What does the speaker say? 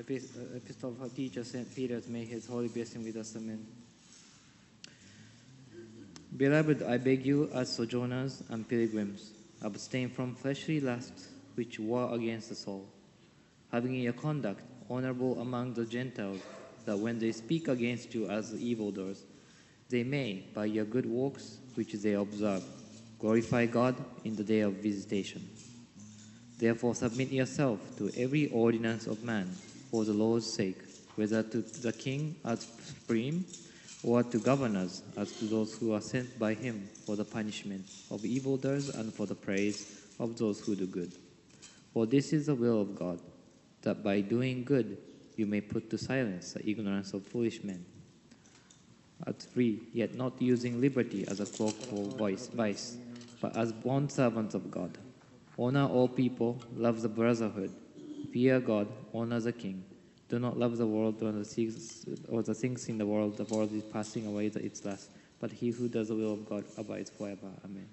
Epistle of our teacher, St. Peter, may his holy blessing with us. Amen. Beloved, I beg you, as sojourners and pilgrims, abstain from fleshly lusts which war against the soul, having in your conduct honorable among the Gentiles, that when they speak against you as evildoers, they may, by your good works which they observe, glorify God in the day of visitation. Therefore submit yourself to every ordinance of man for the Lord's sake, whether to the king as supreme, or to governors as to those who are sent by him for the punishment of evildoers and for the praise of those who do good. For this is the will of God, that by doing good you may put to silence the ignorance of foolish men. At 3, yet not using liberty as a cloak for vice, but as bondservants of God. Honor all people, love the brotherhood, fear God, honor the king. Do not love the world or the things in the world. The world is passing away at its last. But he who does the will of God abides forever. Amen.